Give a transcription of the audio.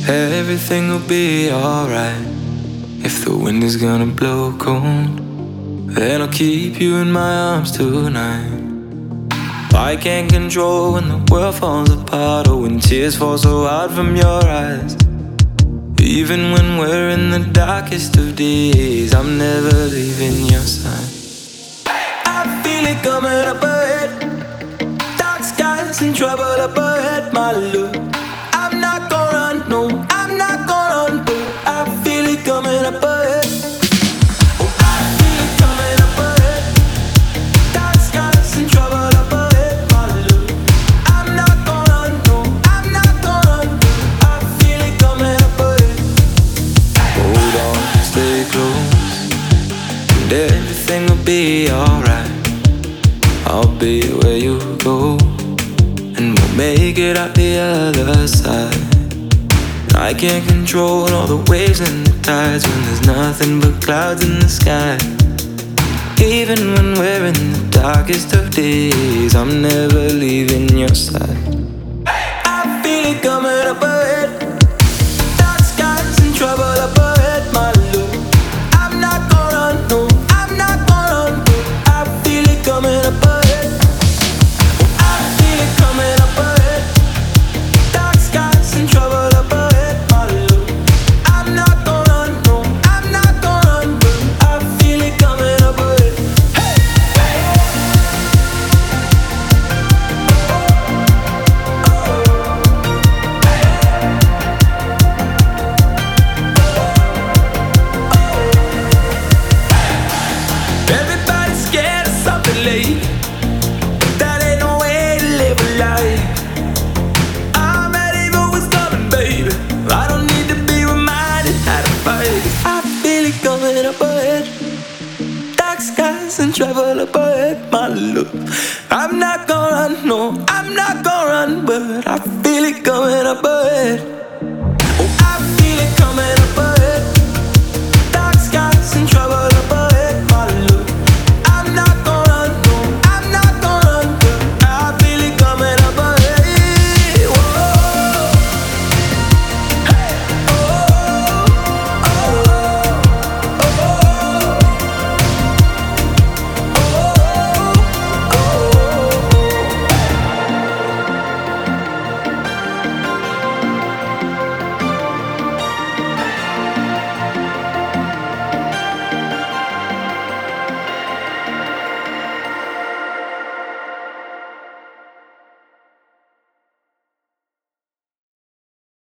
Everything will be alright. If the wind is gonna blow cold, then I'll keep you in my arms tonight. I can't control when the world falls apart, or when tears fall so hard from your eyes. Even when we're in the darkest of days, I'm never leaving your side. I feel it coming up ahead, dark skies and trouble up ahead, my love. I'm not gonna run, no, I'm not gonna run, but I feel it coming up ahead. Oh, I feel it coming up ahead, dark skies and trouble up ahead, my love. I'm not gonna run, no, I'm not gonna run, but I feel it coming up ahead. Hold on, stay close, and everything will be alright. I'll be where you go, and we'll make it out the other side. I can't control all the waves and the tides when there's nothing but clouds in the sky. Even when we're in the darkest of days, I'm never leaving your side. I feel it coming up ahead, dark skies and trouble up ahead, my love. I'm not gonna run, no, I'm not gonna run, but I feel it coming up ahead. I feel it coming up ahead, dark skies and trouble up ahead, my love. I'm not gonna run, no, I'm not gonna run, but I feel it coming up ahead. Everybody's scared of something late. That ain't no way to live a life. I'm ready for what's coming, baby. I don't need to be reminded how to fight. I feel it coming up ahead, dark skies and trouble up ahead, my love. I'm not gonna run, no, I'm not gonna run, but I feel it coming up ahead.